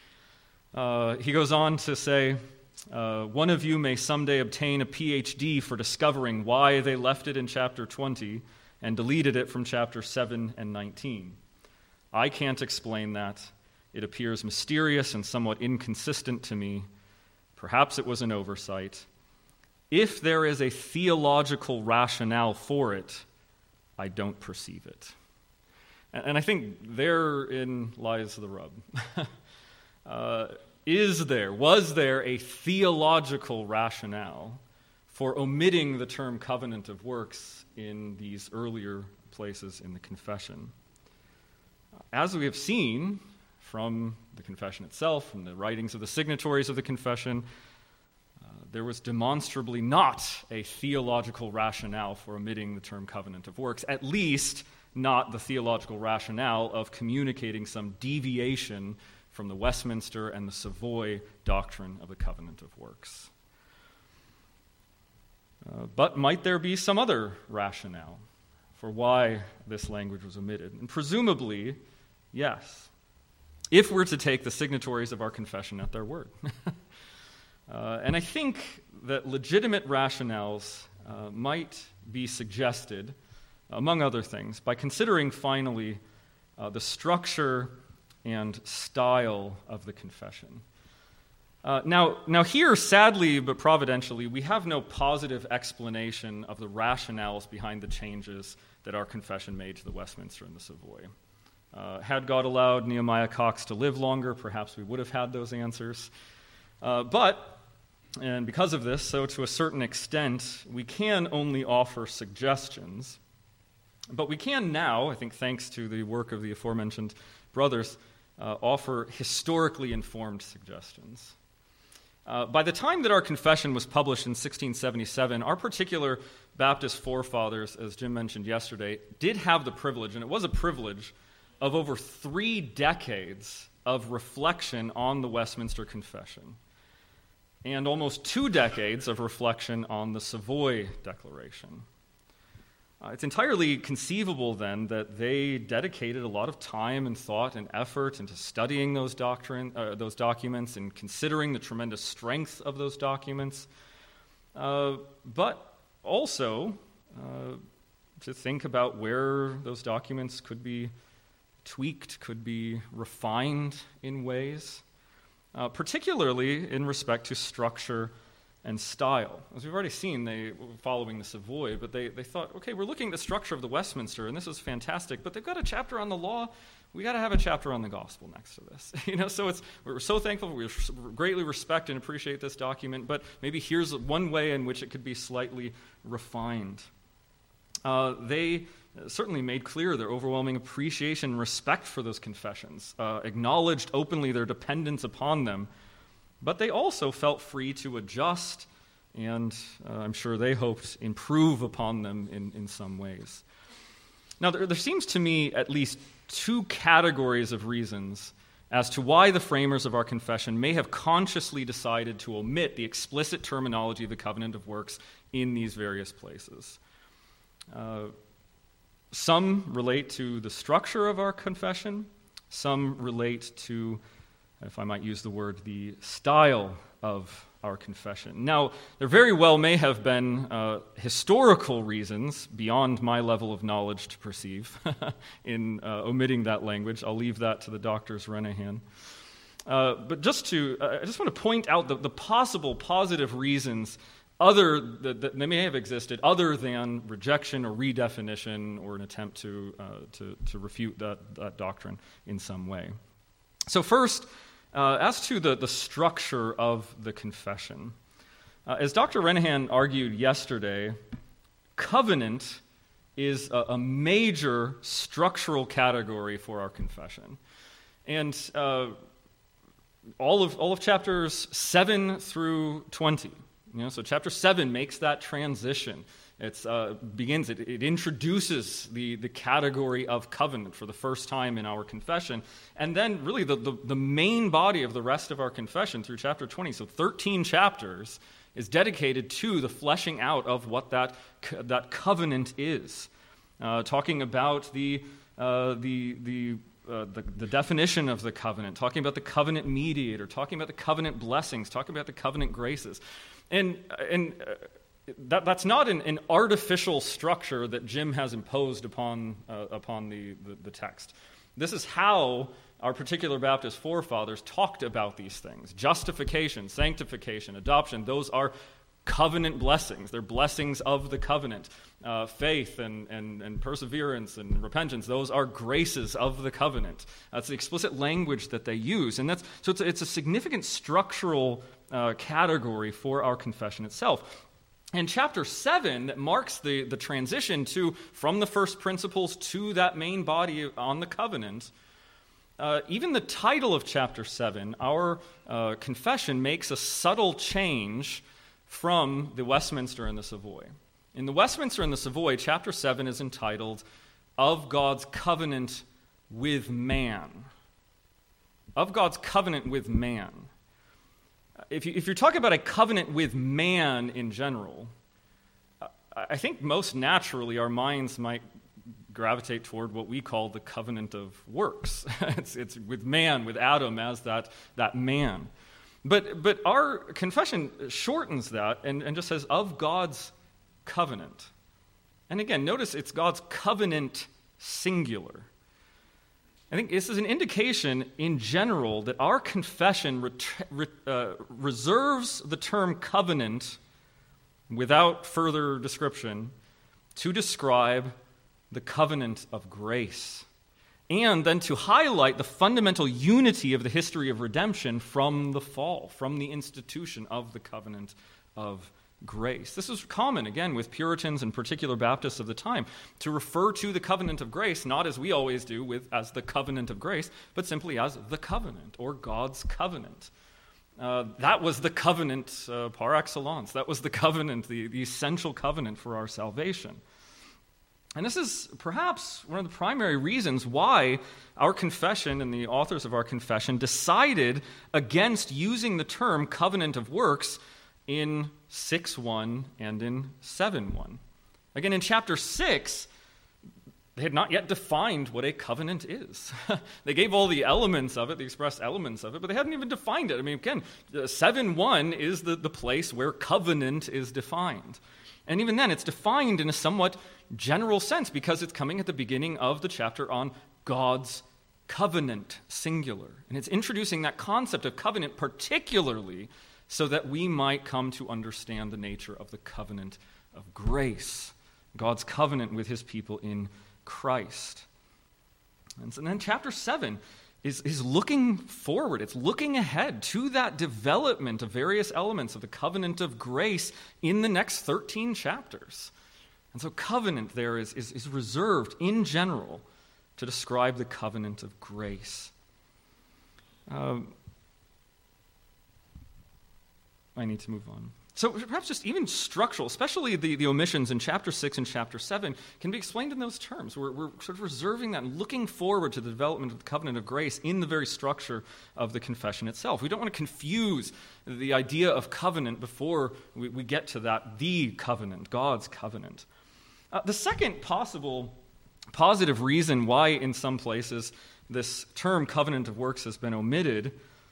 Uh, he goes on to say, uh, one of you may someday obtain a P H D for discovering why they left it in chapter twenty and deleted it from chapter seven and nineteen. I can't explain that. It appears mysterious and somewhat inconsistent to me. Perhaps it was an oversight. If there is a theological rationale for it, I don't perceive it. And, and I think therein lies the rub. uh, is there, was there a theological rationale for omitting the term covenant of works in these earlier places in the confession? As we have seen from the confession itself, from the writings of the signatories of the confession, uh, there was demonstrably not a theological rationale for omitting the term covenant of works, at least not the theological rationale of communicating some deviation from the Westminster and the Savoy doctrine of the covenant of works. Uh, but might there be some other rationale for why this language was omitted? And presumably, yes, if we're to take the signatories of our confession at their word. uh, and I think that legitimate rationales uh, might be suggested, among other things, by considering finally uh, the structure and style of the confession. Uh, now, now here, sadly but providentially, we have no positive explanation of the rationales behind the changes that our confession made to the Westminster and the Savoy. Uh, had God allowed Nehemiah Cox to live longer, perhaps we would have had those answers. Uh, but, and because of this, so to a certain extent, we can only offer suggestions. But we can now, I think thanks to the work of the aforementioned brothers, uh, offer historically informed suggestions. Uh, by the time that our confession was published in sixteen seventy-seven, our particular Baptist forefathers, as Jim mentioned yesterday, did have the privilege, and it was a privilege, of over three decades of reflection on the Westminster Confession, and almost two decades of reflection on the Savoy Declaration. Uh, it's entirely conceivable, then, that they dedicated a lot of time and thought and effort into studying those doctrine, uh, those documents and considering the tremendous strength of those documents, uh, but also uh, to think about where those documents could be tweaked, could be refined in ways, uh, particularly in respect to structure and style. As we've already seen, they were following the Savoy, but they, they thought, okay, we're looking at the structure of the Westminster, and this is fantastic, but they've got a chapter on the law. We got to have a chapter on the gospel next to this. you know, so it's we're so thankful. We greatly respect and appreciate this document, but maybe here's one way in which it could be slightly refined. Uh, they certainly made clear their overwhelming appreciation and respect for those confessions, uh, acknowledged openly their dependence upon them, but they also felt free to adjust and, uh, I'm sure they hoped, improve upon them in, in some ways. Now, there, there seems to me at least two categories of reasons as to why the framers of our confession may have consciously decided to omit the explicit terminology of the covenant of works in these various places. Uh, some relate to the structure of our confession. Some relate to, if I might use the word, the style of our confession. Now, there very well may have been uh, historical reasons beyond my level of knowledge to perceive in uh, omitting that language. I'll leave that to the doctors Renehan. Uh, but just to, uh, I just want to point out the, the possible positive reasons other that, that they may have existed, other than rejection or redefinition or an attempt to uh, to, to refute that, that doctrine in some way. So first, Uh, as to the, the structure of the confession, uh, as Doctor Renehan argued yesterday, covenant is a, a major structural category for our confession. And uh, all of all of chapters seven through twenty, you know, so chapter seven makes that transition. It uh, begins, it, it introduces the, the category of covenant for the first time in our confession. And then really the, the, the main body of the rest of our confession through chapter twenty, so thirteen chapters, is dedicated to the fleshing out of what that, that covenant is. Uh, talking about the, uh, the, the, uh, the, the definition of the covenant, talking about the covenant mediator, talking about the covenant blessings, talking about the covenant graces. And, and uh, That, that's not an, an artificial structure that Jim has imposed upon uh, upon the, the, the text. This is how our particular Baptist forefathers talked about these things. Justification, sanctification, adoption, those are covenant blessings. They're blessings of the covenant. Uh, faith and, and, and perseverance and repentance, those are graces of the covenant. That's the explicit language that they use. And that's so it's a, it's a significant structural uh, category for our confession itself. And chapter seven, that marks the, the transition to from the first principles to that main body on the covenant, uh, even the title of chapter seven, our uh, confession, makes a subtle change from the Westminster and the Savoy. In the Westminster and the Savoy, chapter seven is entitled, Of God's Covenant with Man. Of God's Covenant with Man. If, you, if you're talking about a covenant with man in general, I think most naturally our minds might gravitate toward what we call the covenant of works. it's, it's with man, with Adam as that, that man. But, but our confession shortens that and, and just says, of God's covenant. And again, notice it's God's covenant singular. I think this is an indication in general that our confession ret- re- uh, reserves the term covenant without further description to describe the covenant of grace, and then to highlight the fundamental unity of the history of redemption from the fall, from the institution of the covenant of grace. This is common, again, with Puritans and particular Baptists of the time, to refer to the covenant of grace not as we always do with as the covenant of grace, but simply as the covenant or God's covenant. Uh, that was the covenant uh, par excellence. That was the covenant, the, the essential covenant for our salvation. And this is perhaps one of the primary reasons why our confession and the authors of our confession decided against using the term covenant of works in six one and in seven one. Again, in chapter six, they had not yet defined what a covenant is. They gave all the elements of it, the expressed elements of it, but they hadn't even defined it. I mean, again, seven one is the, the place where covenant is defined. And even then, it's defined in a somewhat general sense because it's coming at the beginning of the chapter on God's covenant, singular. And it's introducing that concept of covenant particularly so that we might come to understand the nature of the covenant of grace, God's covenant with his people in Christ. And so then chapter seven is, is looking forward. It's looking ahead to that development of various elements of the covenant of grace in the next thirteen chapters. And so covenant there is, is, is reserved in general to describe the covenant of grace. Um, I need to move on. So perhaps just even structural, especially the, the omissions in chapter six and chapter seven, can be explained in those terms. We're, we're sort of reserving that and looking forward to the development of the covenant of grace in the very structure of the confession itself. We don't want to confuse the idea of covenant before we, we get to that, the covenant, God's covenant. Uh, the second possible positive reason why in some places this term covenant of works has been omitted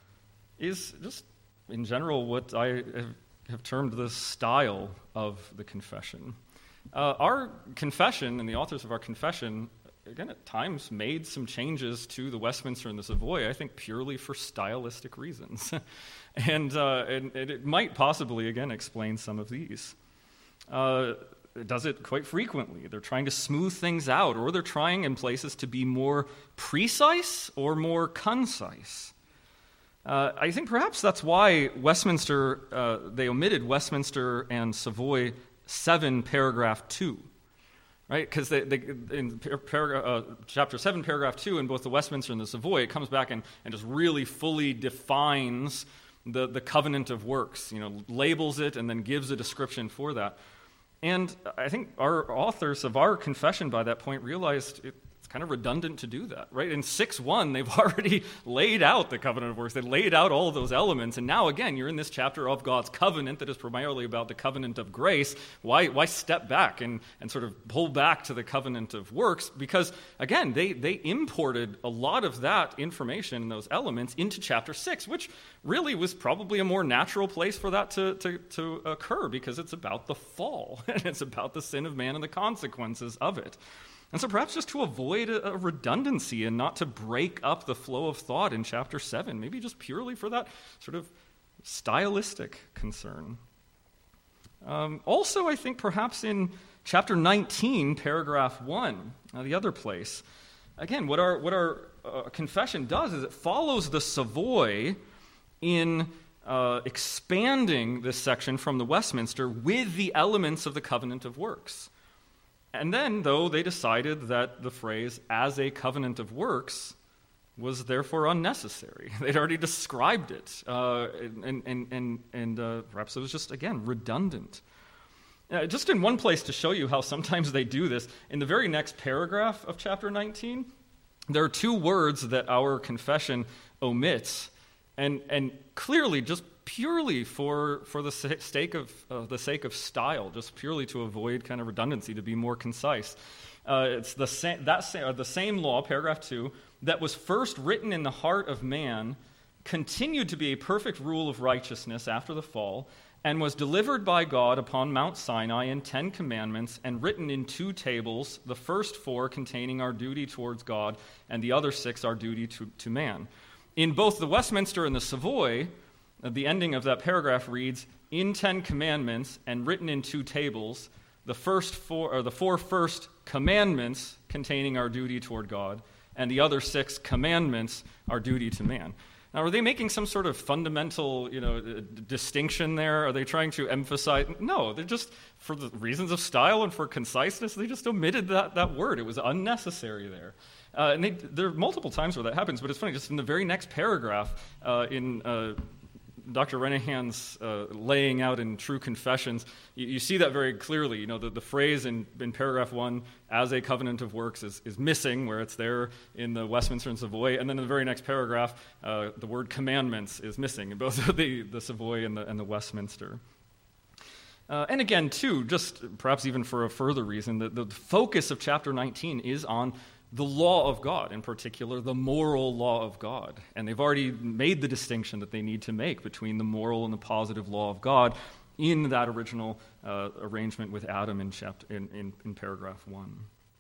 is just in general what I have have termed the style of the confession. Uh, our confession, and the authors of our confession, again, at times made some changes to the Westminster and the Savoy, I think purely for stylistic reasons. and, uh, and, and it might possibly, again, explain some of these. Uh, it does it quite frequently. They're trying to smooth things out, or they're trying in places to be more precise or more concise. Uh, I think perhaps that's why Westminster, uh, they omitted Westminster and Savoy seven, paragraph two, right? Because they, they, in paragraph, uh, chapter seven, paragraph two, in both the Westminster and the Savoy, it comes back and, and just really fully defines the, the covenant of works, you know, labels it and then gives a description for that. And I think our authors of our confession by that point realized it, kind of redundant to do that, right? In six one, they've already laid out the covenant of works. They laid out all of those elements, and now, again, you're in this chapter of God's covenant that is primarily about the covenant of grace. Why, why step back and, and sort of pull back to the covenant of works? Because, again, they, they imported a lot of that information and those elements into chapter six, which really was probably a more natural place for that to, to, to occur, because it's about the fall, and it's about the sin of man and the consequences of it. And so perhaps just to avoid a, a redundancy and not to break up the flow of thought in chapter seven, maybe just purely for that sort of stylistic concern. Um, also, I think perhaps in chapter nineteen, paragraph one, uh, the other place, again, what our, what our uh, confession does is it follows the Savoy in uh, expanding this section from the Westminster with the elements of the covenant of works. And then, though, they decided that the phrase, as a covenant of works, was therefore unnecessary. They'd already described it, uh, and, and, and, and uh, perhaps it was just, again, redundant. Uh, just in one place to show you how sometimes they do this, in the very next paragraph of chapter nineteen, there are two words that our confession omits, and, and clearly just purely for, for the sake of uh, the sake of style, just purely to avoid kind of redundancy, to be more concise. Uh, it's the same that sa- the same law, paragraph two, that was first written in the heart of man, continued to be a perfect rule of righteousness after the fall, and was delivered by God upon Mount Sinai in Ten Commandments, and written in two tables, the first four containing our duty towards God, and the other six our duty to, to man. In both the Westminster and the Savoy, the ending of that paragraph reads, in Ten Commandments and written in two tables, the first four, or the four first commandments containing our duty toward God, and the other six commandments our duty to man. Now, are they making some sort of fundamental, you know, d- distinction there? Are they trying to emphasize? No, they're just, for the reasons of style and for conciseness, they just omitted that, that word. It was unnecessary there. Uh, and they, there are multiple times where that happens, but it's funny, just in the very next paragraph, uh, in uh, Doctor Renahan's uh, laying out in True Confessions, you, you see that very clearly. You know, the, the phrase in, in paragraph one, as a covenant of works, is, is missing, where it's there in the Westminster and Savoy. And then in the very next paragraph, uh, the word commandments is missing in both the, the Savoy and the, and the Westminster. Uh, and again, too, just perhaps even for a further reason, the, the focus of chapter nineteen is on the law of God, in particular, the moral law of God. And they've already made the distinction that they need to make between the moral and the positive law of God in that original uh, arrangement with Adam in, chapter, in, in, in paragraph one.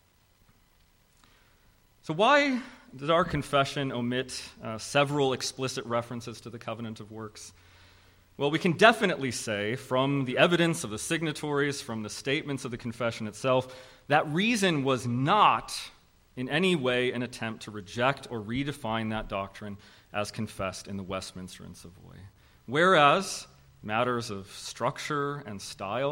So why did our confession omit uh, several explicit references to the covenant of works? Well, we can definitely say from the evidence of the signatories, from the statements of the confession itself, that reason was not in any way an attempt to reject or redefine that doctrine as confessed in the Westminster and Savoy. Whereas matters of structure and style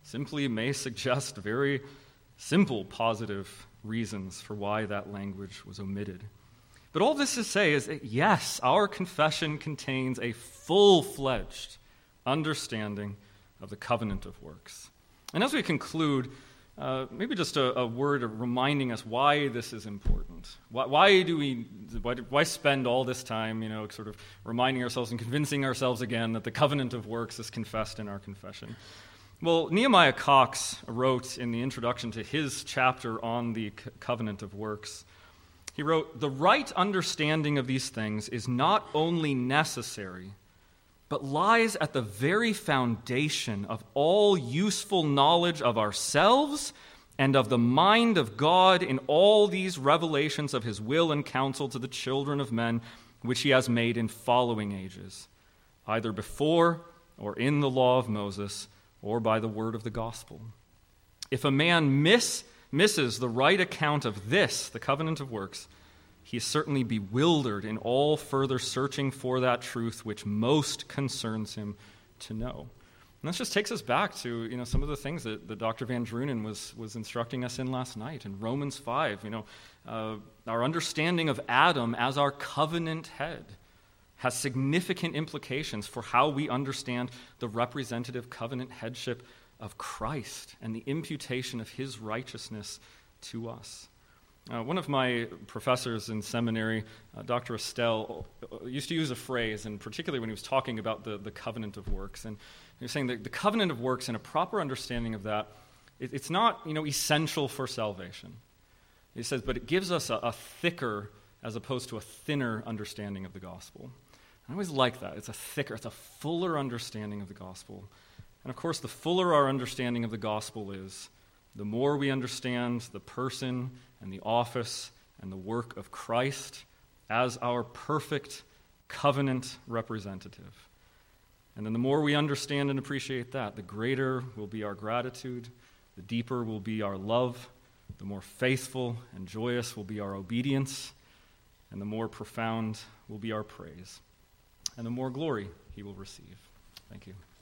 simply may suggest very simple positive reasons for why that language was omitted. But all this to say is that, yes, our confession contains a full-fledged understanding of the covenant of works. And as we conclude, uh, maybe just a, a word of reminding us why this is important. Why, why do we, why, why spend all this time, you know, sort of reminding ourselves and convincing ourselves again that the covenant of works is confessed in our confession? Well, Nehemiah Cox wrote in the introduction to his chapter on the co- covenant of works, he wrote, "The right understanding of these things is not only necessary, but lies at the very foundation of all useful knowledge of ourselves and of the mind of God in all these revelations of his will and counsel to the children of men, which he has made in following ages, either before or in the law of Moses, or by the word of the gospel. If a man miss misses the right account of this, the covenant of works, he is certainly bewildered in all further searching for that truth which most concerns him to know." And this just takes us back to, you know, some of the things that, that Doctor Van Drunen was, was instructing us in last night in Romans five. You know, uh, our understanding of Adam as our covenant head has significant implications for how we understand the representative covenant headship of Christ and the imputation of his righteousness to us. Uh, one of my professors in seminary, uh, Doctor Estelle, used to use a phrase, and particularly when he was talking about the, the covenant of works. And he was saying that the covenant of works, and a proper understanding of that, it, it's not, you know, essential for salvation. He says, but it gives us a, a thicker as opposed to a thinner understanding of the gospel. I always like that. It's a thicker, it's a fuller understanding of the gospel. And of course, the fuller our understanding of the gospel is, the more we understand the person and the office and the work of Christ as our perfect covenant representative. And then the more we understand and appreciate that, the greater will be our gratitude, the deeper will be our love, the more faithful and joyous will be our obedience, and the more profound will be our praise, and the more glory he will receive. Thank you.